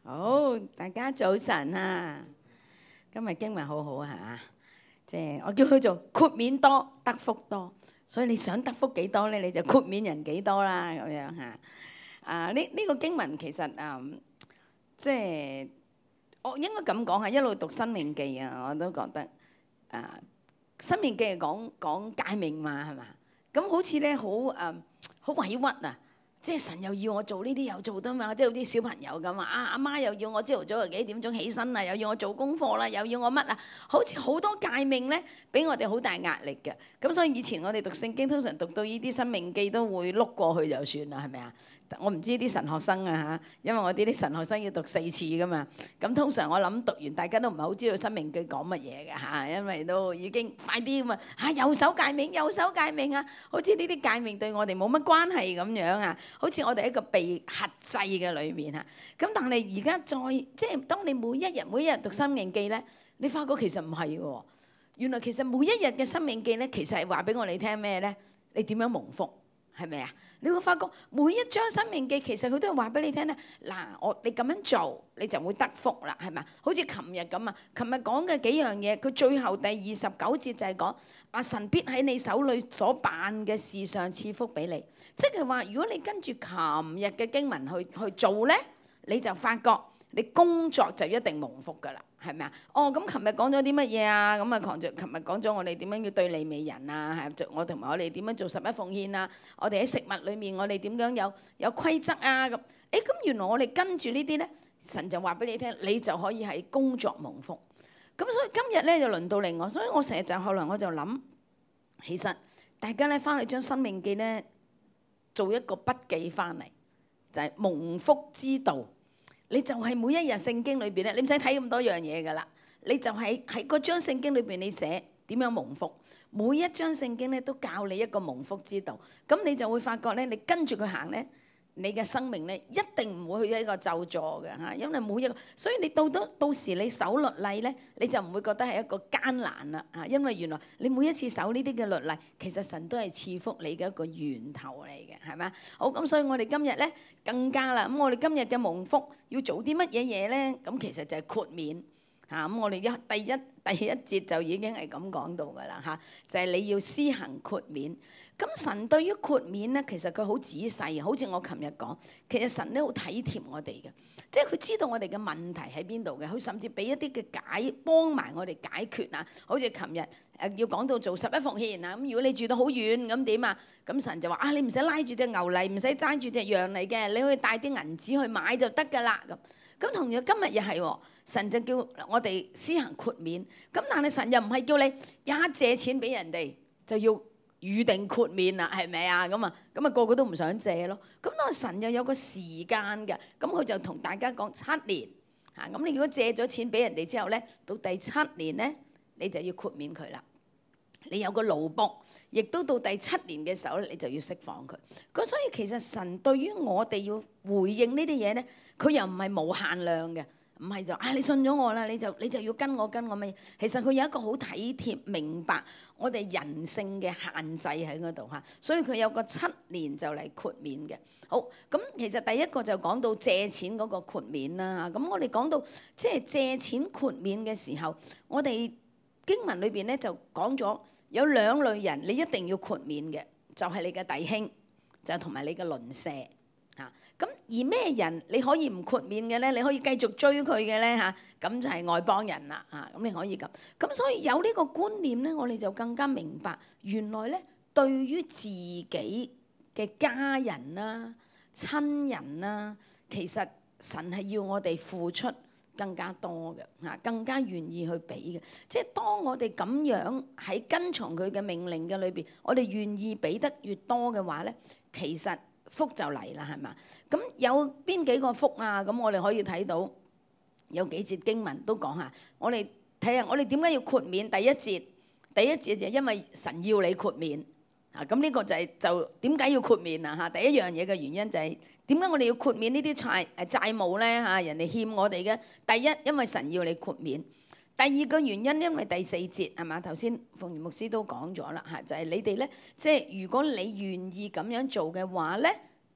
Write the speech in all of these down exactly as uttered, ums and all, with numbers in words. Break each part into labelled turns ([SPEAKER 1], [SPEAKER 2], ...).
[SPEAKER 1] 好，大家早晨啊！今日經文好好啊，即係我叫佢做豁免多得福多，所以你想得福幾多咧，你就豁免人幾多啦，咁樣嚇。啊，呢呢個經文其實啊，即係我應該咁講係一路讀《申命記》啊，我都覺得啊，《申命記》係講講誡命嘛，係嘛？咁好似咧好誒好委屈啊！即係神又要我做呢啲又做得嘛，即係好啲小朋友咁啊！阿阿媽又要我朝頭早又幾點鐘起身啊，又要我做功課啦，又要我乜啊？好似好多誡命咧，俾我哋好大壓力嘅。咁所以以前我哋讀聖經，通常讀到呢啲申命記都會碌過去就算啦，係咪啊？我唔知啲神學生啊嚇，因為我哋啲神學生要讀四次噶嘛。咁通常我諗讀完，大家都唔係好知道申命記講乜嘢嘅嚇，因為都已經快啲咁啊嚇，右手誡命，右手誡命啊，好似呢啲誡命對我哋冇乜關係咁樣啊，好似我哋一個被轄制嘅裏面啊。咁但係而家再即係當你每一日每一日讀申命記咧，你發覺其實唔係喎，原來其實每一日嘅申命記咧，其實係話俾我哋聽咩咧？你點樣蒙福？係咪啊？你會發覺每一章申命記其實佢都係話俾你聽咧。嗱，我你咁樣做，你就會得福啦，係咪？好似琴日咁啊，琴日講嘅幾樣嘢，佢最後第二十九節就係講阿神必喺你手裏所辦嘅事上賜福俾你。即係話，如果你跟住琴日嘅經文去去做咧，你就發覺你工作就一定蒙福㗎啦。係咪啊？哦，咁琴日講咗啲乜嘢啊？咁啊，琴日講咗我哋點樣要對利未人啊？係我同埋我哋點樣做十一奉獻啊？我哋喺食物裏面，我哋點樣有有規則啊？咁誒，咁原來我哋跟住呢啲咧，神就話俾你聽，你就可以喺工作蒙福。咁所以今日咧就輪到另外，所以我成日就後來我就諗，其實大家咧翻去將申命記咧做一個筆記翻嚟，就係蒙福之道。你就係每一日聖經裏邊咧，你唔使睇咁多樣嘢噶啦，你就喺喺嗰張聖經裏邊你寫點樣蒙福，每一張聖經咧都教你一個蒙福之道，咁你就會發覺咧，你跟住佢行咧，你嘅生命咧一定唔會去一個咒詛嘅嚇，因為每一個，所以你到到到時你守律例咧，你就唔會覺得係一個艱難啦嚇，因為原來你每一次守呢啲嘅律例，其實神都係賜福你嘅一個源頭嚟嘅，係咪啊？好，咁所以我哋今日咧更加啦，咁我哋今日嘅蒙福要做啲乜嘢嘢咧？咁其實就係豁免嚇，咁我哋一第一第一節就已經係咁講到㗎啦嚇，就係你要施行豁免。咁神對於豁免咧，其實佢好仔細，好似我琴日講，其實神都好體貼我哋嘅，即係佢知道我哋嘅問題喺邊度嘅，佢甚至俾一啲嘅解幫埋我哋解決啊。好似琴日誒要講到做十一奉獻啊，咁如果你住到好遠咁點啊？咁神就話啊，你唔使拉住隻牛嚟，唔使揸住隻羊嚟嘅，你可以帶啲銀紙去買就得㗎啦咁。咁同樣今日又係，神就叫我哋施行豁免。咁但係神又唔係叫你一借錢俾人哋就要預定豁免啦，係咪啊？咁啊，咁啊個個都唔想借咯。咁但係神又有個時間嘅，咁佢就同大家講七年嚇。咁你如果借咗錢俾人哋之後咧，到第七年咧，你就要豁免佢啦。你有個奴僕，亦都到第七年嘅時候咧，你就要釋放佢。咁所以其實神對於我哋要回應呢啲嘢咧，佢又唔係無限量嘅，唔係就啊你信咗我啦，你就你就要跟我跟我乜嘢？其實佢有一個好體貼明白我哋人性嘅限制喺嗰度嚇，所以佢有個七年就嚟豁免嘅。好，咁其實第一個就講到借錢嗰個豁免啦。咁我哋講到即係借錢豁免嘅時候，我哋經文裏邊咧就講咗有兩類人，你一定要豁免嘅，就係你嘅弟兄，就同埋你嘅鄰舍嚇。咁而咩人你可以唔豁免嘅咧？你可以繼續追佢嘅咧嚇，咁就係外邦人啦嚇。咁你可以咁。咁所以有呢個觀念咧，我哋就更加明白，原來咧對於自己嘅家人啦、親人啦，其實神係要我哋付出更加多嘅嚇，更加願意去俾嘅。即係當我哋咁樣喺跟從佢嘅命令嘅裏邊，我哋願意俾得越多嘅話咧，其實福就嚟啦，係嘛？咁有邊幾個福啊？咁我哋可以睇到有幾節經文都講下。我哋睇下我哋點解要豁免？第一節，第一節就因為神要你豁免啊。咁呢個就係、是、就點解要豁免啊？嚇，第一樣嘢嘅原因就係、是。點解我哋要豁免呢啲債誒債務咧嚇？人哋欠我哋嘅，第一因為神要你豁免，第二個原因因為第四節係嘛？頭先鳳儀牧師都講咗啦嚇，就係、是、你哋咧，即係如果你願意咁樣做嘅話咧，咁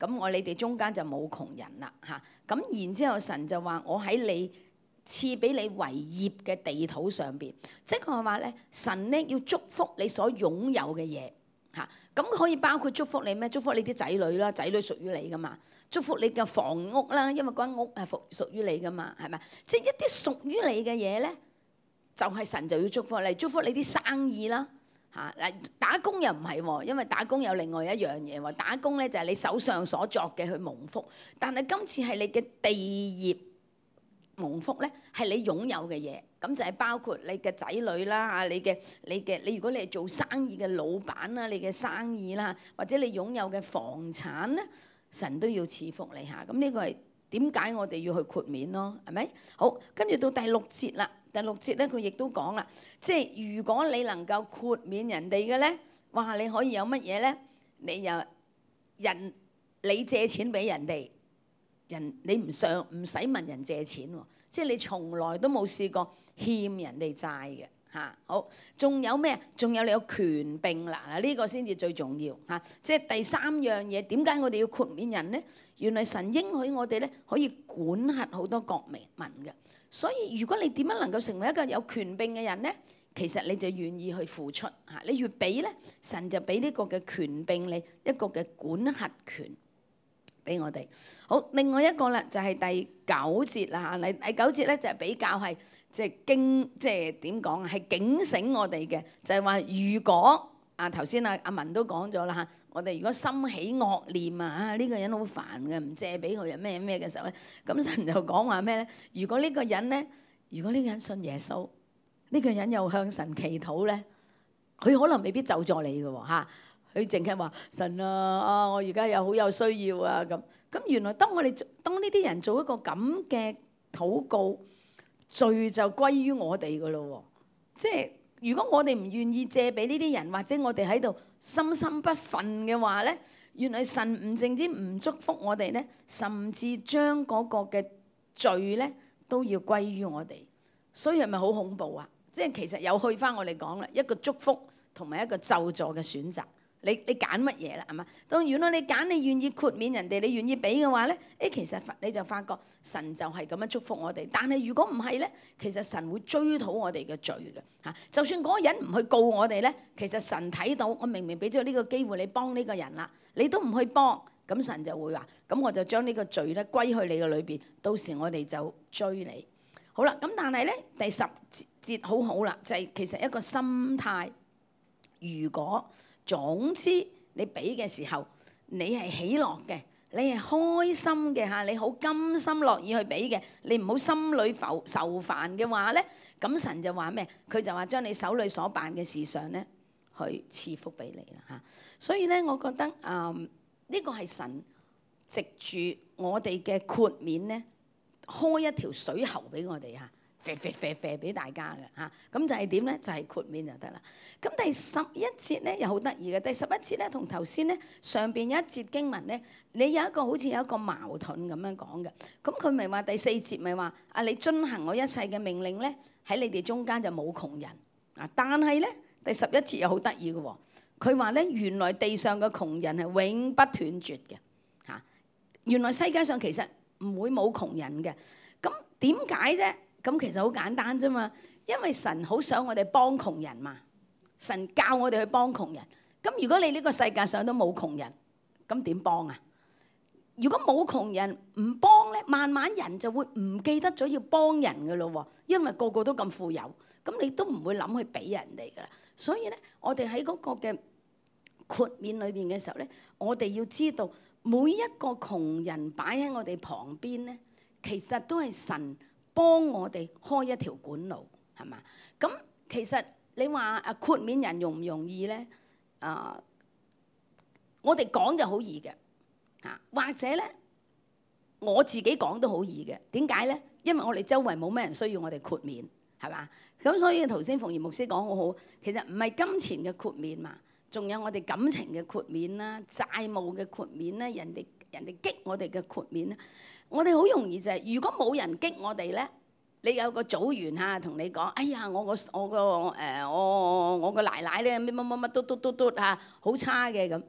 [SPEAKER 1] 咁我你哋中間就冇窮人啦嚇。咁、啊、然之後神就話我喺你賜俾你為業嘅地土上邊，即係話咧神咧要祝福你所擁有嘅嘢嚇。咁、啊、可以包括祝福你咩？祝福你啲仔女啦，仔女屬於你噶嘛。祝福你嘅房屋啦，因為嗰間屋係屬屬於你噶嘛，係咪？即係一啲屬於你嘅嘢咧，就係神就要祝福你，祝福你啲生意啦。嚇嗱，打工又唔係喎，因為打工有另外一樣嘢喎。打工咧就係你手上所作嘅去蒙福，但係今次係你嘅地業蒙福咧，係你擁有嘅嘢，咁就係包括你嘅仔女啦嚇，你嘅你嘅你如果你係做生意嘅老闆啦，你嘅生意啦，或者你擁有嘅房產咧，神都要賜福你嚇。咁呢個係點解我哋要去豁免咯？係咪？好，跟住到第六節啦。第六節咧，佢亦都講啦，即係如果你能夠豁免人哋嘅咧，哇！你可以有乜嘢咧？你又人你借錢俾人哋，人你唔上唔使問人借錢喎，即係你從來都冇試過欠人哋債嘅嚇。好，仲有咩？仲有你有權柄啦，嗱、這、呢個先至最重要嚇。即係第三樣嘢，點解我哋要豁免人咧？原來神應許我哋咧可以管轄好多國民嘅。所以如果你點樣能夠成為一個有權柄嘅人咧，其實你就願意去付出嚇。你越俾咧，神就俾呢個嘅權柄你一個嘅管轄權俾我哋。好，另外一個啦就係第九節啦嚇。第九節咧就係比較係即係驚，即係點講啊？係警醒我哋嘅，就係話如果啊頭先阿阿文都講咗啦嚇，我哋如果心起惡念啊，啊呢個人好煩嘅，唔借俾佢又咩咩嘅時候咧，咁神就講話咩咧？如果呢個人咧，如果呢個人信耶穌，呢個人又向神祈禱咧，佢可能未必就助你嘅喎嚇，佢淨係話神啊啊，我而家又好有需要啊咁。咁原來當我哋當呢啲人做一個咁嘅禱告，罪就歸於我哋嘅咯喎，即係。如果我哋唔願意借俾呢啲人，或者我哋喺度心心不忿嘅話咧，原來神唔淨止唔祝福我哋咧，甚至將嗰個嘅罪咧都要歸於我哋。所以係咪好恐怖啊？即係其實又去翻我哋講啦，一個祝福同埋一個咒詛嘅選擇。你你揀乜嘢啦？係嘛？當原來你揀你願意豁免人哋，你願意俾嘅話咧，誒其實你就發覺神就係咁樣祝福我哋。但係如果唔係咧，其實神會追討我哋嘅罪嘅嚇。就算嗰個人唔去告我哋咧，其實神睇到我明明俾咗呢個機會你幫呢個人啦，你都唔去幫，咁神就會話：咁我就將呢個罪咧歸去你嘅裏邊，到時我哋就追你。好啦，咁但係咧第十節好好啦，就係其實一個心態，如果總之，你俾嘅時候，你係喜樂嘅，你係開心嘅嚇，你好甘心樂意去俾嘅，你唔好心裏浮愁煩嘅話咧，咁神就話咩？佢就話將你手裏所辦嘅事上咧，去賜福俾你啦嚇。所以咧，我覺得啊，呢、嗯這個係神藉住我哋嘅豁免咧，開一條水喉俾我哋嚇。啡啡啡啡俾大家嘅嚇，咁就係點咧？就係豁免就得啦。咁第十一節咧又好得意嘅，第十一節咧同頭先咧上邊有一節經文咧，你有一個好似有一個矛盾咁樣講嘅。咁佢咪話第四節咪話啊？你遵行我一切嘅命令咧，喺你哋中間就冇窮人啊。但係咧第十一節又好得意嘅喎，佢話咧原來地上嘅窮人係永不斷絕嘅嚇。原來世界上其實唔會冇窮人嘅。咁點解啫？咁其實好簡單啫嘛，因為神好想我哋幫窮人嘛，神教我哋去幫窮人。咁如果你呢個世界上都冇窮人，咁點幫啊？如果冇窮人唔幫咧，慢慢人就會唔記得咗要幫人㗎咯喎，因為個個都咁富有，咁你都唔會諗去俾人哋㗎啦。所以咧，我哋喺嗰個嘅豁免裏邊嘅時候咧，我哋要知道每一個窮人擺喺我哋旁邊咧，其實都係神幫我哋開一條管路，係嘛？咁其實你話啊豁免人容唔容易咧？啊，我哋講就好易嘅嚇，或者咧我自己講都好易嘅。點解咧？因為我哋周圍冇咩人需要我哋豁免，係嘛？咁所以頭先馮賢牧師講好好，其實唔係金錢嘅豁免嘛，仲有我哋感情嘅豁免啦、債務嘅豁免啦、人哋人哋激我哋嘅豁免啦。我哋好容易就係、是，如果冇人激我哋咧，你有個組員嚇同你講，哎呀，我個我個誒我我個奶奶咧乜乜乜乜嘟嘟嘟嘟嚇，好差嘅咁。咁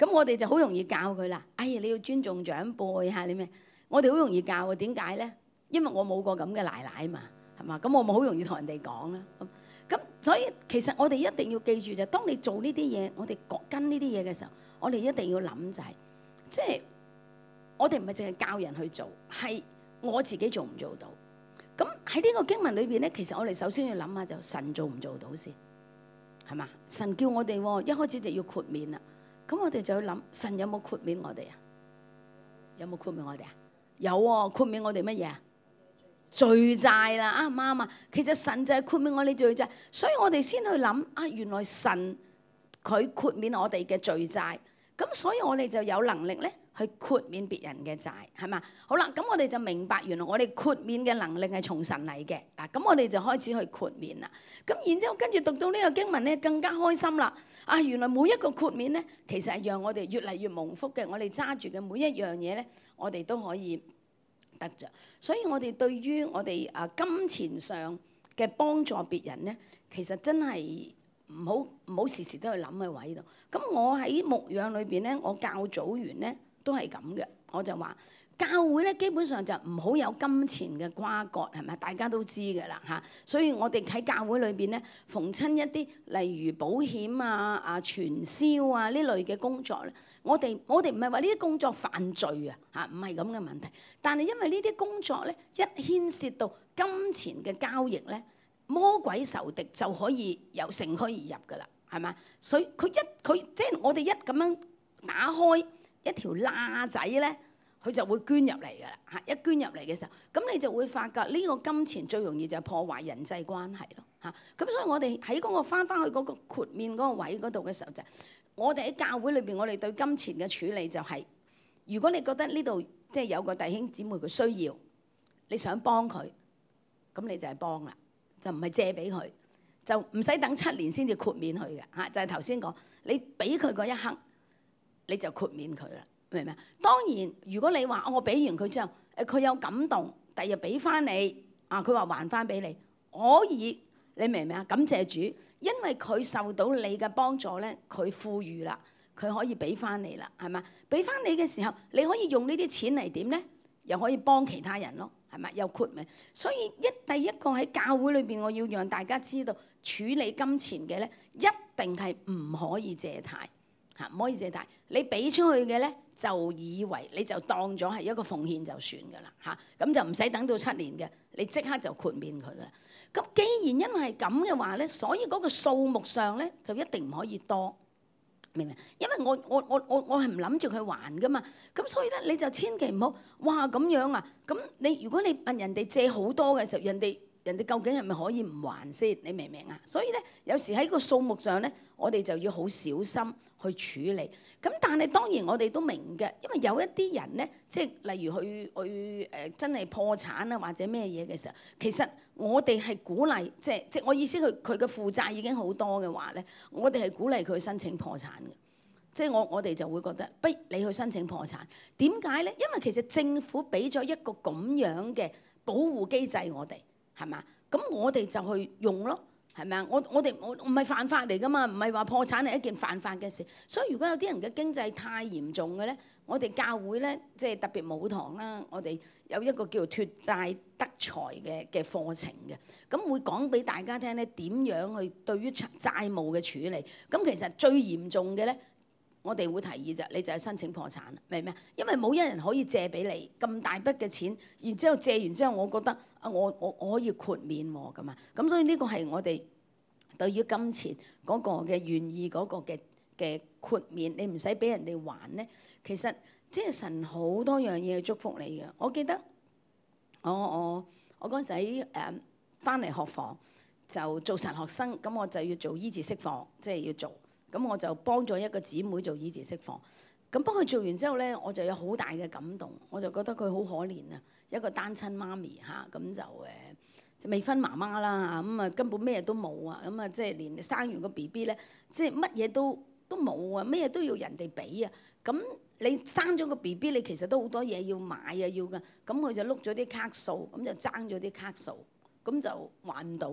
[SPEAKER 1] 咁我哋就好容易教佢啦。哎呀，你要尊重長輩嚇，你咩？我哋好容易教啊，點解咧？因為我冇個咁嘅奶奶嘛，係嘛？咁我咪好容易同人哋講啦。咁咁所以其實我哋一定要記住就係，當你做呢啲嘢，我哋跟呢啲嘢嘅時候，我哋一定要諗就係，即係我哋唔係淨係教人去做，係我自己做唔做到？咁喺呢個經文裏邊咧，其實我哋首先要諗下就神做唔做到先，係嘛？神叫我哋一開始就要豁免啦，咁我哋就要諗神有冇豁免我哋啊？有冇豁免我哋啊？有喎，豁免我哋乜嘢啊？罪債啦，啱唔啱啊？其實神就係豁免我哋罪債，所以我哋先去諗啊，原來神佢豁免我哋嘅罪債，咁所以我哋就有能力咧。去豁免別人嘅債，係嘛？好啦，咁我哋就明白原來我哋豁免嘅能力係從神嚟嘅。嗱，咁我哋就開始去豁免啦。咁然之後跟住讀到呢個經文咧，更加開心啦！啊，原來每一個豁免咧，其實係讓我哋越嚟越蒙福嘅。我哋揸住嘅每一樣嘢咧，我哋都可以得着。所以我哋對於我哋啊金錢上嘅幫助別人咧，其實真係〜唔好唔好時時都去諗喺位度。咁我喺牧養裏邊咧，我教組員咧都係咁嘅。我就話教會咧基本上就唔好有金錢嘅瓜葛，係咪？大家都知㗎啦嚇。所以我哋喺教會裏邊咧，逢親一啲例如保險啊、啊傳銷啊呢類嘅工作咧，我哋我哋唔係話呢啲工作犯罪啊嚇，唔係咁嘅問題。但係因為呢啲工作咧，一牽涉到金錢嘅交易咧，魔鬼仇敵就可以由乘虛而入㗎啦，係嘛？所以佢一佢即係我哋一咁樣打開一條罅仔咧，佢就會捐入嚟㗎啦嚇！一捐入嚟嘅時候，咁你就會發覺呢個金錢最容易就係破壞人際關係咯嚇。咁所以我哋喺嗰個返返去嗰個豁免嗰個位嗰度嘅時候，就我哋喺教會裏邊，我哋對金錢嘅處理就係，如果你覺得呢度即係有個弟兄姊妹佢需要，你想幫佢，咁你就係幫啦。就唔係借俾佢，就唔使等七年先至豁免佢嘅嚇。就係頭先講，你俾佢嗰一刻，你就豁免佢啦，明唔明啊？當然，如果你話、哦、我俾完佢之後，誒佢有感動，第日俾翻你啊，佢話還翻俾你，可以，你明唔明啊？感謝主，因為佢受到你嘅幫助咧，佢富裕啦，佢可以俾翻你啦，係嘛？俾翻你嘅時候，你可以用呢啲錢嚟點咧？又可以幫其他人咯。係咪又豁免？所以一第一個喺教會裏邊，我要讓大家知道處理金錢嘅咧，一定係唔可以借貸嚇，唔可以借貸。你俾出去嘅咧，就以為你就當咗係一個奉獻就算㗎啦嚇，咁就唔使等到七年嘅，你即刻就豁免佢㗎啦。咁既然因為係咁嘅話咧，所以嗰個數目上咧就一定唔可以多。明唔明？因為我我我我我係唔諗住佢還噶嘛，咁所以咧你就千祈唔好，哇咁樣啊！咁你如果你問人哋借好多嘅時候，人哋人哋究竟係咪可以唔還先？你明唔明啊？所以咧有時喺個數目上咧，我哋就要好小心去處理。咁但係當然我哋都明嘅，因為有一啲人咧，即係例如去去誒真係破產啊或者咩嘢嘅時候，其實我哋係鼓勵，即係即係我意思，佢佢嘅負債已經好多嘅話咧，我哋係鼓勵佢申請破產嘅。即係我我哋就會覺得，不如你去申請破產。點解咧？因為其實政府俾咗一個咁樣嘅保護機制我哋，係嘛？咁我哋就去用咯，係咪啊？我我哋我唔係犯法嚟噶嘛，唔係話破產係一件犯法嘅事。所以如果有啲人嘅經濟太嚴重嘅咧，我哋教會咧，即係特別母堂啦，我哋有一個叫做脫債得財嘅嘅課程嘅，咁會講俾大家聽咧點樣去對於債務嘅處理。咁其實最嚴重嘅咧，我哋會提議就你就係申請破產，明唔明啊？因為冇一人可以借俾你咁大筆嘅錢，然之後借完之後，我覺得啊，我我我可以豁免喎咁啊，咁所以呢個係我哋對於金錢嗰個嘅願意嗰個嘅嘅豁免，你唔使俾人哋還咧。其實即係神好多樣嘢去祝福你嘅。我記得我我我嗰陣時喺誒翻嚟學房就做神學生，咁我就要做醫治釋放，即係要做。咁我就幫咗一個姊妹做醫治釋放，咁幫佢做完之後咧，我就有好大嘅感動，我就覺得佢好可憐啊，一個單親媽咪嚇，咁就誒未婚媽媽啦嚇，咁啊根本咩都冇啊，咁啊即係連生完個 B B 咧，即係乜嘢都都冇啊，咩都要人哋俾啊，咁你生咗個 B B，你其實都好多嘢要買啊要㗎，咁佢就碌咗啲卡數，咁就爭咗啲卡數，咁就還唔到咯。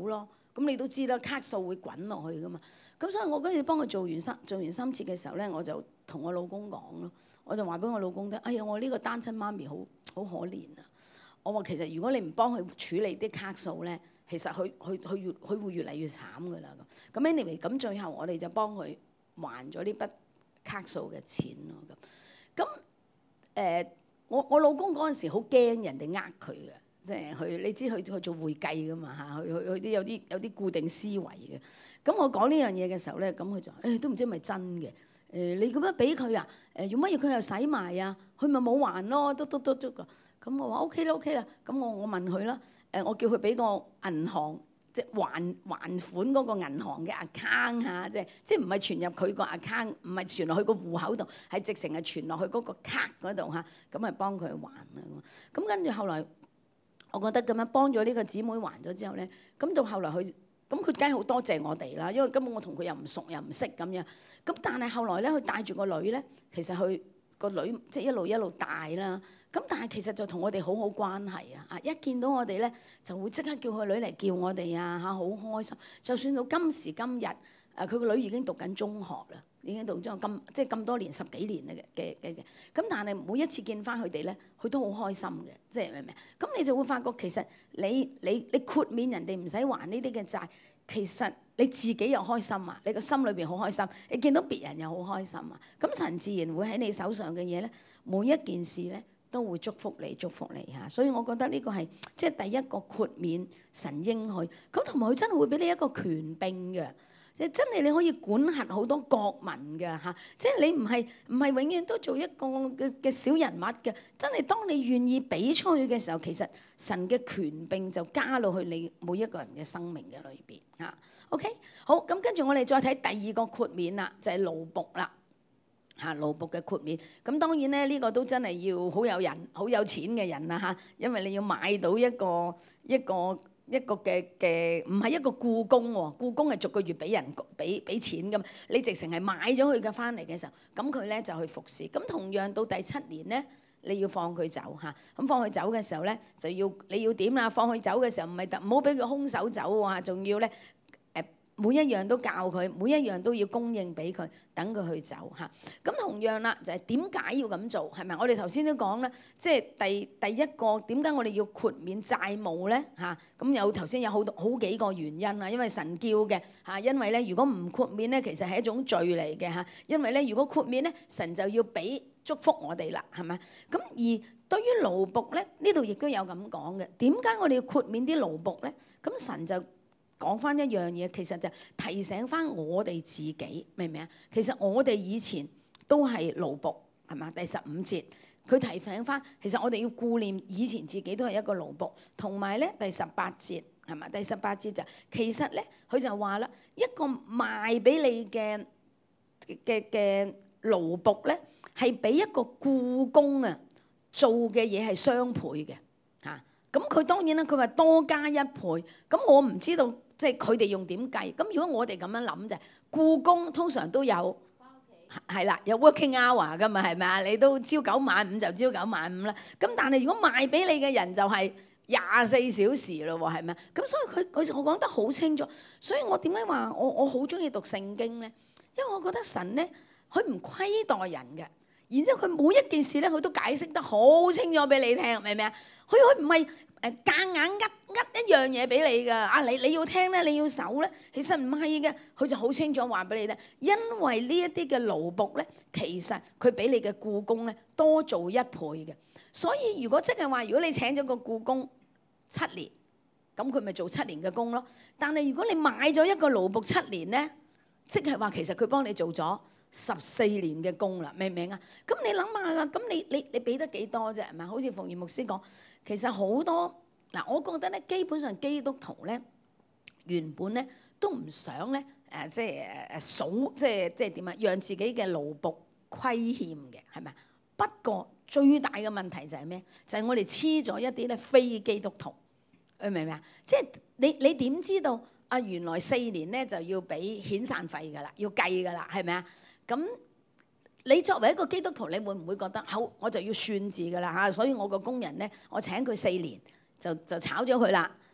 [SPEAKER 1] 咁你都知啦，卡數會滾落去噶嘛。咁所以我嗰陣幫佢做完深做完深切嘅時候咧，我就同我老公講咯，我就話俾我老公聽，哎呀，我呢個單親媽咪好好可憐啊！我話其實如果你唔幫佢處理啲卡數咧，其實佢佢佢越佢會越嚟越慘噶啦咁。咁 anyway，咁最後我哋就幫佢還咗呢筆卡數嘅錢咯咁。咁誒、呃，我我老公嗰陣時好驚人哋呃佢嘅。即係佢，你知佢佢做會計噶嘛嚇，佢佢佢啲有啲有啲固定思維嘅。咁我講呢樣嘢嘅時候咧，咁佢就誒、欸、都唔知係咪真嘅。誒、欸、你咁樣俾佢啊？誒用乜嘢佢又使埋啊？佢咪冇還咯，嘟嘟嘟嘟㗎。咁我話 OK 啦 OK 啦。咁我我問佢啦，誒我叫佢俾個銀行即係還還款嗰個銀行嘅 account 嚇，即係即係唔係存入佢個 account，唔係存落去個戶口度，係直情係存落去嗰個卡嗰度嚇，咁咪幫佢還啊。咁跟住後來。我覺得咁樣幫咗呢個姊妹還咗之後咧，咁到後來佢，咁佢梗係好多謝我哋啦，因為根本我同佢又唔熟又唔識咁樣。咁但係後來咧，佢帶住個女咧，其實佢個女即係一路一路大啦。咁但係其實就同我哋好好關係啊！啊，一見到我哋咧，就會即刻叫佢女嚟叫我哋啊嚇，好開心。就算到今時今日，誒佢個女已經讀緊中學啦。已經到咗咁即係咁多年十幾年嘅嘅嘅嘅，咁但係每一次見翻佢哋咧，佢都好開心嘅，即係明唔明？咁你就會發覺其實你你你豁免人哋唔使還呢啲嘅債，其實你自己又開心啊，你個心裏邊好開心，你見到別人又好開心啊，咁神自然會喺你手上嘅嘢咧，每一件事咧都會祝福你祝福你嚇，所以我覺得呢個係即係第一個豁免神應許，咁同埋佢真係會俾你一個權柄嘅。真係你可以管轄好多國民嘅嚇，即係你唔係唔係永遠都做一個嘅嘅小人物嘅，真係當你願意俾出去嘅時候，其實神嘅權柄就加落去你每一個人嘅生命嘅裏邊嚇。OK，好，咁跟住我哋再睇第二個豁免啦，就係奴僕啦嚇，奴僕嘅豁免。咁當然咧，呢個都真係要好有人、好有錢嘅人啦嚇，因為你要買到一個一個。一個嘅嘅唔係一個僱工喎，僱工係逐個月俾人俾俾錢㗎嘛，你直情係買咗佢嘅翻嚟嘅時候，咁佢咧就去服侍。咁同樣到第七年咧，你要放佢走嚇，咁放佢走嘅時候咧，就要你要點啦？放佢走嘅時候唔係特唔好俾佢空手走喎，仲要咧。每一樣都教佢，每一樣都要供應俾佢，等佢去走嚇。咁同樣啦，就係點解要咁做？係咪？我哋頭先都講啦，即係第第一個點解我哋要豁免債務咧嚇？咁有頭先有好多好幾個原因啊。因為神叫嘅嚇，因為咧如果唔豁免咧，其實係一種罪嚟嘅嚇。因為咧如果豁免咧，神就要俾祝福我哋啦，係咪？咁而對於奴僕咧，呢度亦都有咁講嘅。點解我哋要豁免啲奴僕咧？咁神就講翻一樣嘢，其實就提醒翻我哋自己，明唔明啊？其實我哋以前都係奴僕，係嘛？第十五節佢提醒翻，其實我哋要顧念以前自己都係一個奴僕，同埋咧第十八節係嘛？第十八節就其實咧，佢就話啦，一個賣俾你嘅嘅嘅奴僕咧，係比一個僱工啊做嘅嘢係雙倍嘅嚇。咁佢當然啦，佢話多加一倍。咁我唔知道。即係佢哋用點計？咁如果我哋咁樣諗就係，僱工通常都有，係啦，有 working hour 噶嘛，係咪啊？你都朝九晚五就朝九晚五啦。咁但係如果賣俾你嘅人就係廿四小時咯喎，係咪啊？咁所以佢佢我講得好清楚。所以我點解話我我好中意讀聖經咧？因為我覺得神咧，佢唔虧待人嘅。然之後佢每一件事咧，佢都解釋得好清楚俾你聽，明唔明啊？佢佢唔係誒夾硬呃呃一樣嘢俾你㗎。啊，你你要聽咧，你要守咧，其實唔係嘅。佢就好清楚話俾你聽，因為呢一啲嘅奴僕咧，其實佢比你嘅僱工咧多做一倍嘅。所以如果即係話，如果你請咗個僱工七年，咁佢咪做七年嘅工咯。但係如果你買咗一個奴僕七年咧，即係話其實佢幫你做咗十四年嘅工啦，明唔明啊？咁你諗下啦，咁你你你俾得幾多啫？係咪？好似馮源牧師講，其實好多嗱，我覺得咧，基本上基督徒咧原本咧都唔想咧誒，即係誒數，即係即係點啊？讓自己嘅奴僕虧欠嘅係咪啊？不過最大嘅問題就係咩？就係我哋黐咗一啲咧非基督徒，你明唔明啊？即係你你點知道啊？原來四年咧就要俾遣散費㗎啦，要計㗎啦，係咪啊？咁你作為一個基督徒，你會唔會覺得好？我就要算字㗎啦嚇，所以我個工人咧，我請佢四年就就炒咗佢啦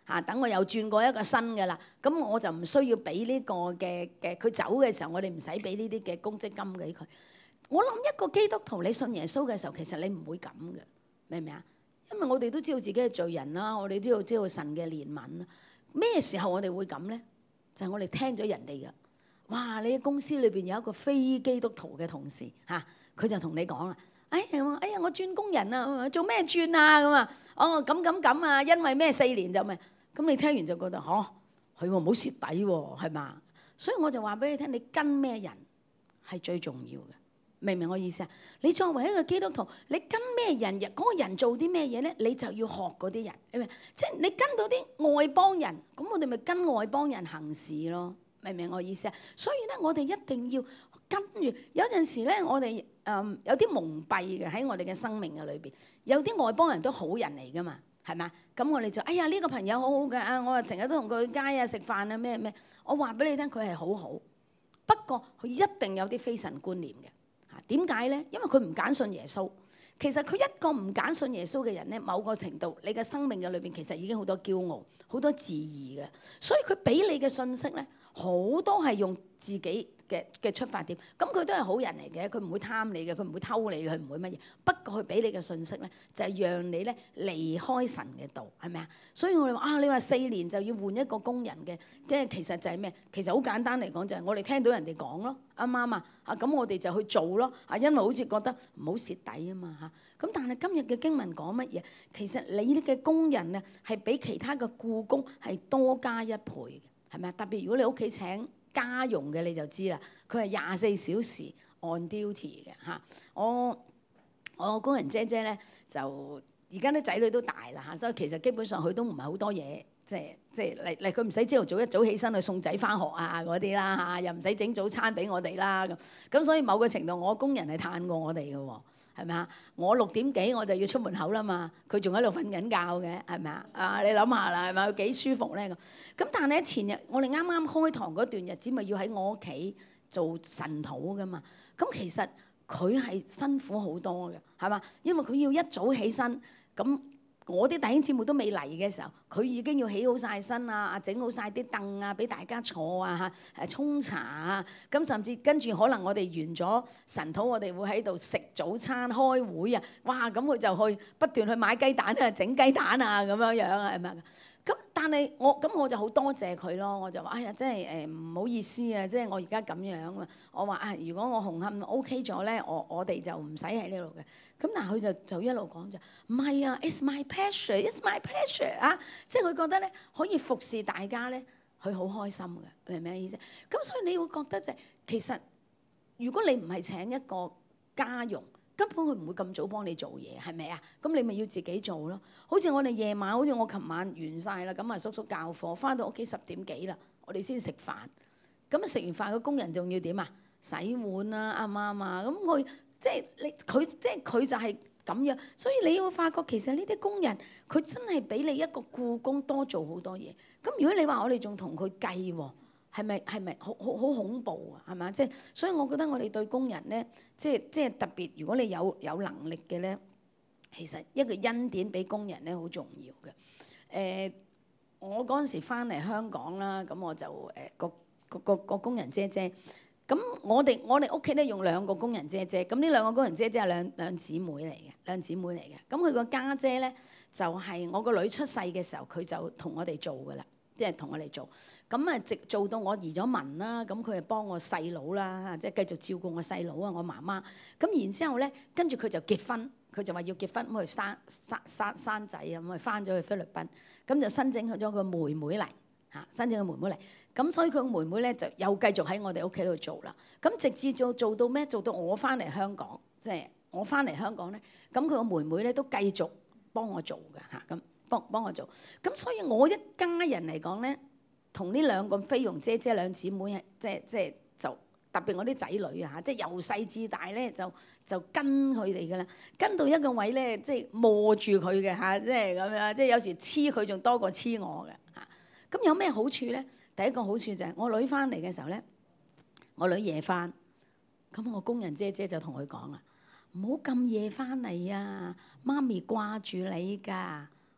[SPEAKER 1] 嚇，等我又轉過一個新嘅啦，咁我就唔需要俾呢個嘅嘅，佢走嘅時候我哋唔使俾呢啲嘅公積金俾佢。我諗一個基督徒你信耶穌嘅時候，其實你唔會咁嘅，明唔明啊？因為我哋都知道自己係罪人啦，我哋都要知道神嘅憐憫啦。咩時候我哋會咁咧？就係我哋聽咗人哋嘅，哇！你嘅公司裏邊有一個非基督徒嘅同事嚇，佢就同你講啦。哎呀，哎呀，我轉工人啊，做咩轉啊？咁啊，哦，咁咁咁啊，因為咩四年就咩？咁你聽完就覺得，嗬，係喎，唔好蝕底喎，係嘛？所以我就話俾你聽，你跟咩人係最重要嘅，明唔明我意思啊？你作為一個基督徒，你跟咩人，嗰個人做啲咩嘢咧，你就要學嗰啲人，明唔明？即係你跟到啲外邦人，咁我哋咪跟外邦人行事咯，明唔明我意思啊？所以咧，我哋一定要跟住。有陣時咧，我哋誒有啲蒙蔽嘅喺我哋嘅生命嘅裏邊，有啲外邦人都好人嚟噶嘛。係嘛？咁我哋就哎呀呢、這個朋友好好嘅啊！我啊成日都同佢去街啊食飯啊咩咩。我話俾你聽，佢係好好，不過佢一定有啲非神觀念嘅嚇。點解咧？因為佢唔揀信耶穌。其實佢一個唔揀信耶穌嘅人咧，某個程度你嘅生命嘅裏邊其實已經好多驕傲、好多自義嘅。所以佢俾你嘅信息咧，好多係用自己嘅嘅出發點，咁佢都係好人嚟嘅，佢唔會貪你嘅，佢唔會偷你嘅，佢唔會乜嘢。不過佢俾你嘅信息咧，就係讓你咧離開神嘅道，係咪啊？所以我哋話啊，你話四年就要換一個工人嘅，跟住其實就係咩？其實好簡單嚟講，就係我哋聽到人哋講咯，啱唔啱啊？啊咁我哋就去做咯，啊因為好似覺得唔好蝕底啊嘛嚇。咁但係今日嘅經文講乜嘢？其實你嘅工人咧係比其他嘅僱工係多加一倍嘅，係咪啊？特別如果你屋企請家傭嘅你就知啦，佢係廿四小時 on duty 嘅嚇。我我工人姐姐咧就而家啲仔女都大啦嚇，所以其實基本上佢都唔係好多嘢，即係即係嚟嚟佢唔使朝頭早一早起身去送仔翻學啊嗰啲啦嚇，又唔使整早餐俾我哋啦咁。咁所以某個程度我工人係嘆過我哋嘅喎。係咪啊？我六點幾我就要出門口啦嘛，佢仲喺度瞓緊覺嘅，係咪啊？啊，你諗下啦，係咪幾舒服咧咁？咁但係咧前日我哋啱啱開堂嗰段日子，咪要喺我屋企做神禱噶嘛？咁其實佢係辛苦好多嘅，係嘛？因為佢要一早起身咁。我啲弟兄姊妹都未嚟嘅時候，佢已經要起好晒身啊，整好晒啲凳啊，俾大家坐啊嚇，誒沖茶啊，咁甚至跟住可能我哋完咗神禱，我哋會喺度食早餐、開會啊，哇！咁佢就去不斷去買雞蛋啊、整雞蛋啊咁樣樣啊，係咪啊？咁但係我咁我就好多謝佢咯，我就話哎呀，真係誒唔好意思啊，即係我而家咁樣啊，我話啊，如果我紅磡 OK 咗咧，我我哋就唔使喺呢度嘅。咁但係佢就就一路講就唔係啊 ，it's my pleasure，it's my pleasure 啊，即係佢覺得咧可以服侍大家咧，佢好開心嘅，明唔明意思？咁所以你會覺得就係其實如果你唔係請一個家傭，根本佢唔會咁早幫你做嘢，係咪啊？咁你咪要自己做咯。好似我哋夜晚，好似我琴晚完晒啦，咁啊叔叔教課，翻到屋企十點幾啦，我哋先食飯。咁啊食完飯個工人仲要點啊？洗碗啊，啱唔啱啊？咁佢即係你佢即係佢就係咁樣，所以你會發覺其實呢啲工人佢真係比你一個僱工多做好多嘢。咁如果你話我哋仲同佢計喎？係咪係咪好好好恐怖啊？係嘛？即係所以我覺得我哋對工人咧，即係即係特別，如果你有有能力嘅咧，其實一個恩典俾工人咧好重要嘅。誒、呃，我嗰陣時翻嚟香港啦，咁我就誒、呃、個個個個工人姐姐，咁我哋我哋屋企咧用兩個工人姐姐，咁呢兩個工人姐姐係兩兩姊妹嚟嘅，兩姊妹嚟嘅。咁佢個家姐咧就係、是、我個女出世嘅時候，佢就同我哋做㗎啦。即係同我哋做，咁啊直做到我移咗民啦，咁佢係幫我細佬啦，即係繼續照顧我細佬啊，我媽媽。咁然之後咧，跟住佢就結婚，佢就話要結婚，咁去生生生生仔啊，咁啊翻咗去菲律賓，咁就申請咗佢個妹妹嚟嚇，申請個妹妹嚟。咁所以佢個妹妹咧就又繼續喺我哋屋企度做啦。咁直至做做到咩？做到我翻嚟香港，即係我翻嚟香港咧，咁佢個妹妹咧都繼續幫我做嘅嚇咁。幫幫我做，咁所以我一家人嚟講咧，同呢兩個菲傭姐姐兩姊妹，即係即係就特別我啲仔女啊嚇，即係由細至大咧就就跟佢哋噶啦，跟到一個位咧，即係磨住佢嘅嚇，即係咁樣，即係有時黐佢仲多過黐我嘅嚇。咁有咩好處咧？第一個好處就係我女翻嚟嘅時候咧，我女夜翻，咁我工人姐姐就同佢講啊，唔好咁夜翻嚟啊，媽咪掛住你㗎。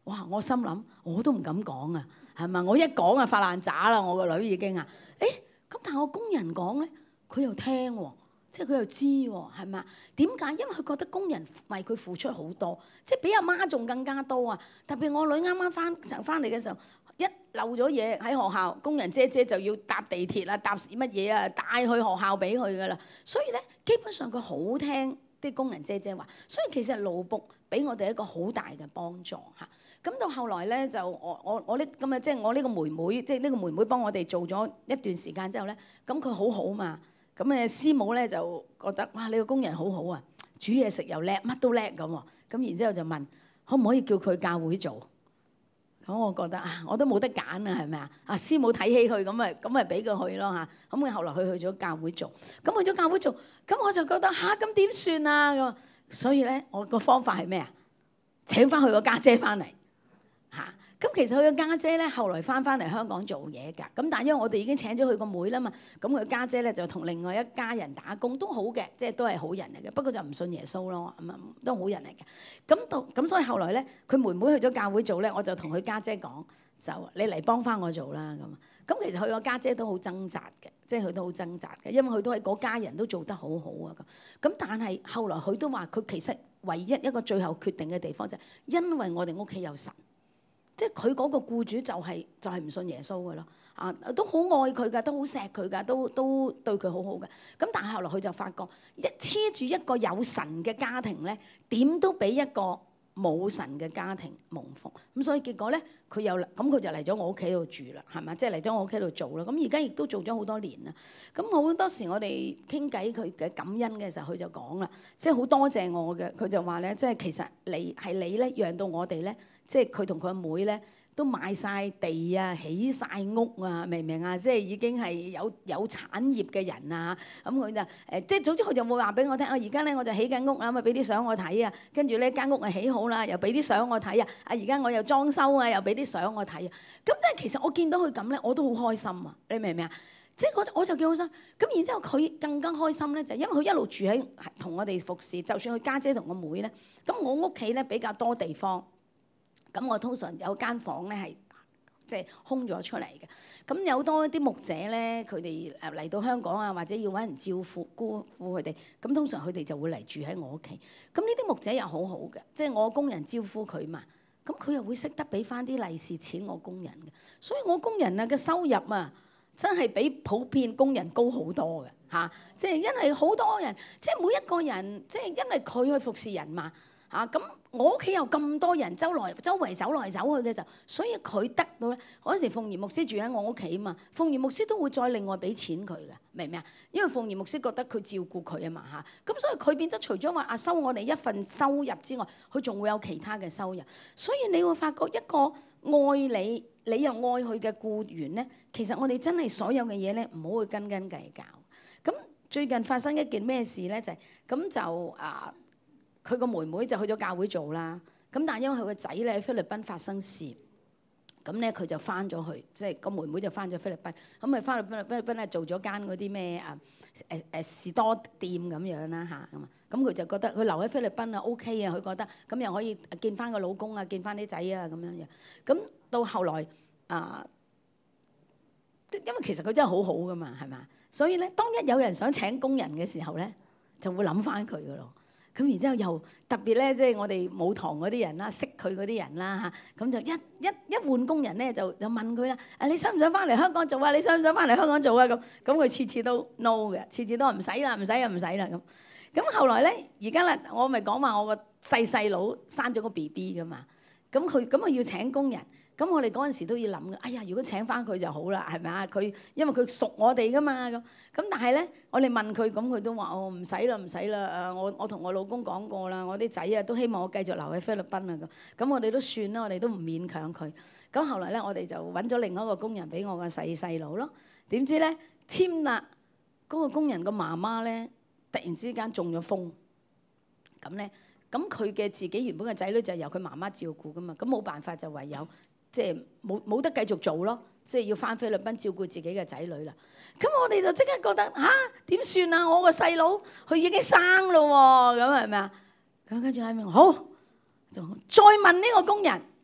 [SPEAKER 1] 哇！我心諗我都唔敢講啊，係咪？我一講啊發爛渣啦，我個女已經啊，誒咁但係我工人講咧，佢又聽喎。即係佢又知喎，係咪啊？點解？因為佢覺得工人為佢付出好多，即係比阿媽仲更加多啊！特別我女啱啱翻成翻嚟嘅時候，一漏咗嘢喺學校，工人姐姐就要搭地鐵啊，搭乜嘢啊，帶去學校俾佢噶啦。所以咧，基本上佢好聽啲工人姐姐話，所以其實勞僕俾我哋一個好大嘅幫助嚇。咁到後來咧，就我我我呢咁啊，即係我呢個妹妹，即係呢個妹妹幫我哋做咗一段時間之後咧，咁佢好好嘛。咁誒師母咧就覺得哇，你個工人好好啊，煮嘢食又叻，乜都叻咁喎。咁然之後就問可唔可以叫佢教會做？咁我覺得啊，我都冇得揀啊，係咪啊？啊師母睇起佢咁咪咁咪俾佢去咯嚇。咁佢後來佢去咗教會做，咁去咗教會做，咁我就覺得嚇咁點算啊咁。所以咧，我個方法係咩啊？請翻佢個家姐翻嚟嚇。咁其實佢個家姐咧，後來翻翻嚟香港做嘢㗎。咁但係因為我哋已經請咗佢個妹啦嘛，咁佢家姐咧就同另外一家人打工，都好嘅，即係都係好人嚟嘅。不過就唔信耶穌咯，咁啊都好人嚟嘅。咁到咁所以後來咧，佢妹妹去咗教會做咧，我就同佢家姐講，就你嚟幫翻我做啦咁。咁其實佢個家姐都好掙扎嘅，即係佢都好掙扎嘅，因為佢都係嗰家人都做得好好啊咁。咁但係後來佢都話，佢其實唯一一個最後決定嘅地方就係因為我哋屋企有神。即係佢嗰個僱主就係就係唔信耶穌嘅咯，啊都好愛佢㗎，都好錫佢㗎，都都對佢好好嘅。咁但係後來佢就發覺一黐住一個有神嘅家庭咧，點都比一個冇神嘅家庭蒙福。咁所以結果咧，佢又咁佢就嚟咗我屋企度住啦，係咪？即係嚟咗我屋企度做啦。咁而家亦都做咗好多年啦。咁好多時我哋傾偈佢嘅感恩嘅時候，佢就講啦，即係好多謝我嘅。佢就話咧，即係其實你係你咧，讓到我哋咧。即係佢同佢阿妹咧都買晒地啊，起晒屋啊，明唔明啊？即係已經係有有產業嘅人啊，咁佢就誒，即係總之佢就冇話俾我聽。啊，而家咧我就起緊屋啊，咪俾啲相我睇啊。跟住呢間屋啊起好啦，又俾啲相我睇啊。啊，而家我又裝修啊，又俾啲相我睇啊。咁即係其實我見到佢咁咧，我都好開心啊！你明唔明啊？即係我我就幾開心。咁然之後佢更加開心咧，就係因為佢一路住喺同我哋服侍，就算佢家姐同我妹咧，咁我屋企咧比較多地方。咁我通常有間房咧係即係空咗出嚟嘅。咁有多啲牧者咧，佢哋誒嚟到香港啊，或者要揾人照顧顧顧佢哋，咁通常佢哋就會嚟住喺我屋企。咁呢啲牧者又好好嘅，即係我工人招呼佢嘛，咁佢又會識得俾翻啲利是錢我工人嘅。所以我工人啊嘅收入啊，真係比普遍工人高好多嘅嚇。即係因為好多人，即係每一個人，即係因為佢去服侍人嘛。嚇咁、啊、我屋企有咁多人周來周圍走來走去嘅時候，所以佢得到咧嗰陣時，鳳儀牧師住喺我屋企嘛，鳳儀牧師都會再另外俾錢佢嘅，明唔明啊？因為鳳儀牧師覺得佢照顧佢啊嘛嚇，咁所以佢變咗除咗話啊收我哋一份收入之外，佢仲會有其他嘅收入，所以你會發覺一個愛你你又愛佢嘅僱員咧，其實我哋真係所有嘅嘢咧唔好去斤斤計較。咁最近發生一件咩事咧？就係、是、咁就啊。佢個妹妹就去咗教會做啦，咁但係因為佢個仔咧喺菲律賓發生事，咁咧佢就翻咗去，即係個妹妹就翻咗菲律賓，咁咪翻去菲律賓菲律賓咧做咗間嗰啲咩啊誒誒士多店咁樣啦嚇，咁啊，咁佢就覺得佢留喺菲律賓啊 OK 啊，佢覺得咁又可以見翻個老公啊，見翻啲仔啊咁樣樣，咁到後來啊，因為其實佢真係好好噶嘛，係咪？所以咧，當一有人想請工人嘅時候咧，就會諗翻佢噶咯。咁然之後又特別咧，即係我哋母堂嗰啲人啦，識佢嗰啲人啦嚇，咁就一一一換工人咧，就就問佢啦，啊你想唔想翻嚟香港做啊？你想唔想翻嚟香港做啊？咁咁佢次次都 no 嘅，次次都話唔使啦，唔使啊，唔使啦咁。咁後來咧，而家咧，我咪講話我個細細佬生咗個 B B 噶嘛，咁佢咁啊要請工人。咁我哋嗰陣時都要諗嘅，哎呀，如果請翻佢就好啦，係咪啊？佢因為佢熟我哋噶嘛，咁咁但係咧，我哋問佢，咁佢都話哦唔使啦，唔使啦，誒我我同我老公講過啦，我啲仔啊都希望我繼續留喺菲律賓啊咁，咁我哋都算啦，我哋都唔勉強佢。咁後來咧，我哋就揾咗另外一個工人俾我個細細佬咯。點知咧簽啦，嗰個工人個媽媽咧突然之間中咗風，咁咧咁佢嘅自己原本嘅仔女就由佢媽媽照顧噶嘛，咁冇辦法就唯有。即係冇冇得繼續做咯，即係要翻菲律賓照顧自己嘅仔女啦。咁我哋就即刻覺得吓，點算啊？我個細佬佢已經生咯喎，咁係咪啊？咁跟住喺面好，就再問呢個工人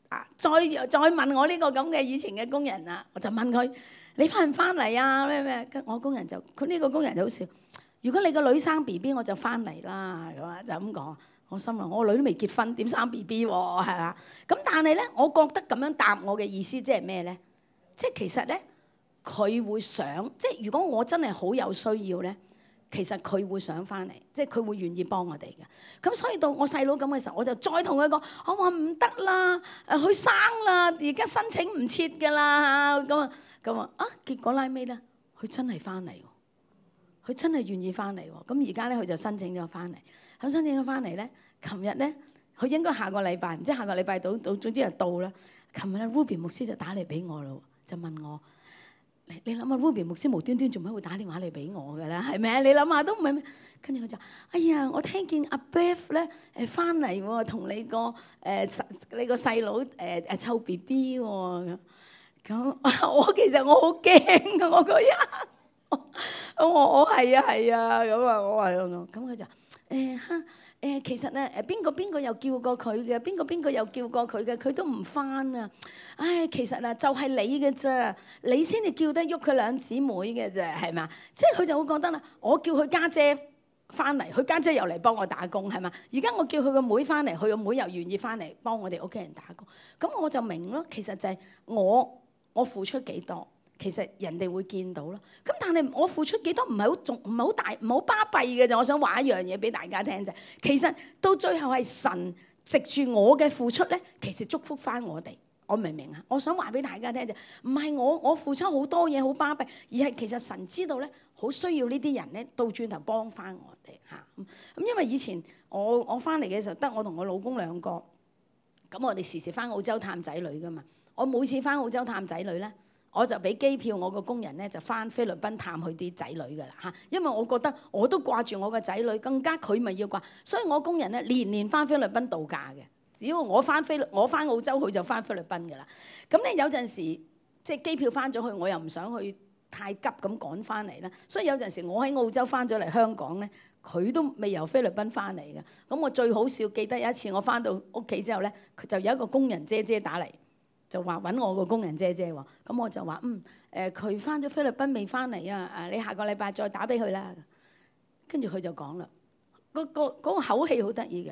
[SPEAKER 1] 啊，再再問我呢個咁嘅以前嘅工人啊，我就問佢：你翻唔翻嚟啊？咩咩？跟我工人就佢呢個工人就好笑。如果你個女生 B B， 我就翻嚟啦，咁啊就咁講。我心諗我個女都未結婚，點生 B B 喎？係嘛？咁但係咧，我覺得咁樣答我嘅意思即係咩咧？即係其實咧，佢會想，即係如果我真係好有需要咧，其實佢會想翻嚟，即係佢會願意幫我哋嘅。咁所以到我細佬咁嘅時候，我就再同佢講：我話唔得啦，誒佢生啦，而家申請唔切㗎啦。咁啊咁啊啊！結果拉尾咧，佢真係翻嚟喎，佢真係願意翻嚟喎。咁而家咧，佢就申請咗翻嚟。咁申請咗翻嚟咧，琴日咧，佢應該下個禮拜，唔知下個禮拜到到，總之就到啦。琴日咧 Ruby 牧師就打嚟俾我咯，就問我：你你諗下 Ruby 牧師無端端做咩會打電話嚟俾我嘅咧？係咪啊？你諗下都唔係咩？跟住佢就：哎呀，我聽見阿 Beth 咧誒翻嚟喎，同你個誒你個細佬誒誒湊 B B 喎。咁我其實我好驚啊！我嗰日我我係啊係啊咁啊，我話咁佢就。誒哈誒，其實咧誒，邊個邊個又叫過佢嘅？邊個邊個又叫過佢嘅？佢都唔翻啊！唉，其實啊，就係你嘅啫，你先至叫得喐佢兩姊妹嘅啫，係嘛？即係佢就會覺得啦，我叫佢家姐翻嚟，佢家姐又嚟幫我打工，係嘛？而家我叫佢個妹翻嚟，佢個妹又願意翻嚟幫我哋屋企人打工，咁我就明咯。其實就係我我付出幾多。其實人哋會見到咯，咁但係我付出幾多唔係好重，唔係好大，唔係好巴閉嘅啫。我想話一樣嘢俾大家聽啫。其實到最後係神藉住我嘅付出咧，其實祝福翻我哋。我明唔明啊？我想話俾大家聽啫，唔係我我付出好多嘢好巴閉，而係其實神知道咧，好需要呢啲人咧，倒轉頭幫翻我哋嚇。咁因為以前我我翻嚟嘅時候，得我同我老公兩個，咁我哋時時翻澳洲探仔女噶嘛。我每次翻澳洲探仔女咧，我就俾機票我個工人咧就翻菲律賓探佢啲仔女㗎啦嚇，因為我覺得我都掛住我個仔女，更加佢咪要掛，所以我工人咧年年翻菲律賓度假嘅。只要我翻菲律我翻澳洲，佢就翻菲律賓㗎啦。咁咧有陣時即係機票翻咗去，我又唔想去太急咁趕翻嚟啦。所以有陣時我喺澳洲翻咗嚟香港咧，佢都未由菲律賓翻嚟嘅。咁我最好笑記得有一次我翻到屋企之後咧，佢就有一個工人姐姐打嚟。就話揾我個工人姐姐喎，咁我就話嗯誒佢翻咗菲律賓未翻嚟啊，誒你下個禮拜再打俾佢啦。跟住佢就講啦，嗰個嗰個口氣好得意嘅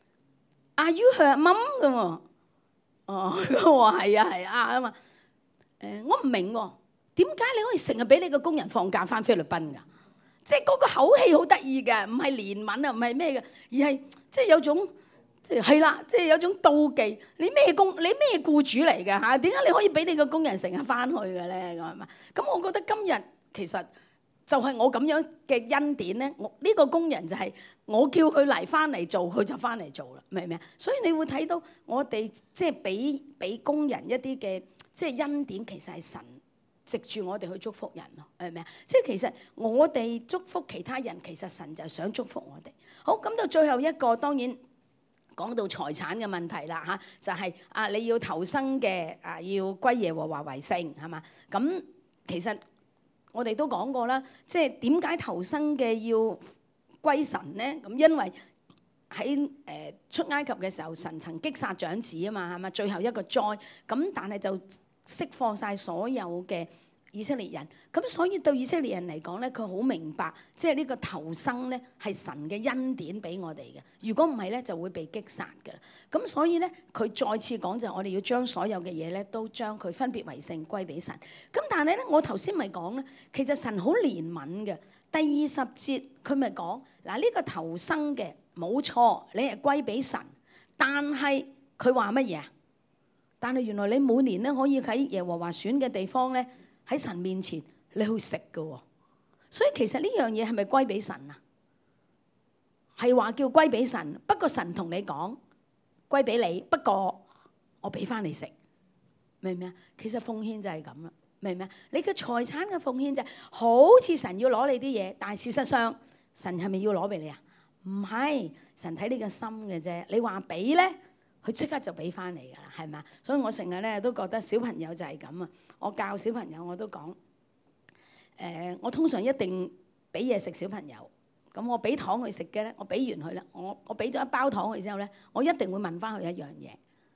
[SPEAKER 1] ，Are you her mum 咁喎？哦，我話係啊係啊啊嘛，誒我唔明喎，點解你可以成日俾你個工人放假翻菲律賓㗎？即係嗰個口氣好得意嘅，唔係憐憫啊，唔係咩嘅，而係即係有種。係啦，即係有種妒忌。你咩工？你咩僱主嚟㗎嚇？點解你可以俾你個工人成日翻去嘅咧？咁係嘛？咁我覺得今日其實就係我咁樣嘅恩典咧。我呢個工人就係我叫佢嚟翻嚟做，佢就翻嚟做啦，明唔明啊？所以你會睇到我哋即係俾俾工人一啲嘅即係恩典，其實係神藉住我哋去祝福人咯，係咪啊？即係其實我哋祝福其他人，其實神就想祝福我哋。好，咁到最後一個當然。講到財產嘅問題啦嚇，就係、是、啊你要投生嘅啊要歸耶和華為聖係嘛？咁其實我哋都講過啦，即係點解投生嘅要歸神咧？咁因為喺誒出埃及嘅時候，神曾擊殺長子啊嘛，係嘛？最後一個災，咁但係就釋放晒所有嘅以色列人，咁所以對以色列人嚟講咧，佢好明白，即係呢個投生咧係神嘅恩典俾我哋嘅。如果唔係咧，就會被擊殺嘅。咁所以咧，佢再次講就係我哋要將所有嘅嘢咧，都將佢分別為聖歸俾神。咁但係咧，我頭先咪講咧，其實神好憐憫嘅。第二十節佢咪講嗱，呢個投生嘅冇錯，你係歸俾神，但係佢話乜嘢啊？但係原來你每年咧可以喺耶和華選嘅地方咧。喺神面前你去食嘅喎，所以其實呢樣嘢係咪歸俾神啊？係話叫歸俾神，不過神同你講歸俾你，不過我俾翻你食，明唔明啊？其實奉獻就係咁啦，明唔明啊？你嘅財產嘅奉獻就係好似神要攞你啲嘢，但係事實上神係咪要攞俾你啊？唔係，神睇你嘅心嘅啫。你話俾咧，佢即刻就俾翻你㗎啦，係咪啊？所以我成日咧都覺得小朋友就係咁啊。我教小朋友我都講，誒、呃，我通常一定俾嘢食小朋友。咁我俾糖佢食嘅咧，我俾完佢啦，我我俾咗一包糖佢之後咧，我一定會問翻佢一樣嘢：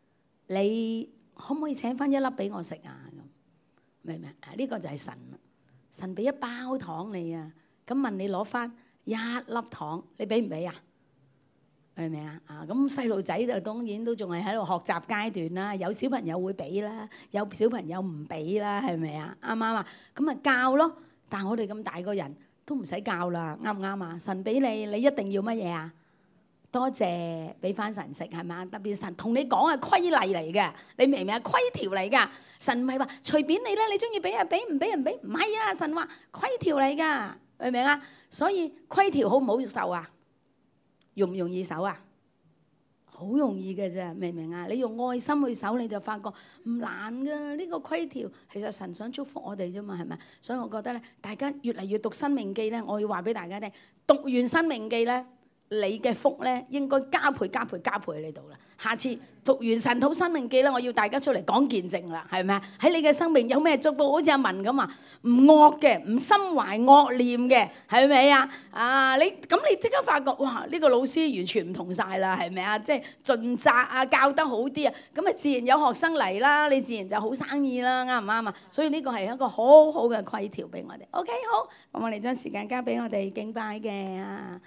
[SPEAKER 1] 你可唔可以請翻一粒俾我食啊？咁明唔明啊？呢個就係神啦。神俾一包糖你啊，咁問你攞翻一粒糖，你俾唔俾啊？明唔明啊？啊，咁細路仔就當然都仲係喺度學習階段啦。有小朋友會俾啦，有小朋友唔俾啦，係咪啊？啱唔啱啊？咁咪教咯。但係我哋咁大個人都唔使教啦，啱唔啱啊？神俾你，你一定要乜嘢啊？多謝，俾翻神食係嘛？特別神同你講係規例嚟嘅，你明唔明啊？規條嚟㗎。神唔係話隨便你咧，你中意俾啊俾，唔俾唔俾，唔係啊！神話規條嚟㗎，明唔明啊？所以規條好唔好受啊？容唔容易守啊？好容易嘅啫，明唔明啊？你用愛心去守，你就發覺唔難㗎。呢個規條其實神想祝福我哋啫嘛，係咪？所以我覺得咧，大家越嚟越讀申命記咧，我要話俾大家聽，讀完申命記咧，你嘅福咧應該加倍、加倍、加倍喺你度啦。下次讀完神土申命記咧，我要大家出嚟講見證啦，係咪啊？喺你嘅生命有咩祝福？好似阿文咁話，唔惡嘅，唔心懷惡念嘅，係咪啊？啊，你咁你即刻發覺，哇！呢個老師完全唔同晒啦，係咪啊？即係盡責啊，教得好啲啊，咁啊自然有學生嚟啦，你自然就好生意啦，啱唔啱啊？所以呢個係一個好好嘅規條俾我哋。OK， 好，咁我哋將時間交俾我哋敬拜嘅啊。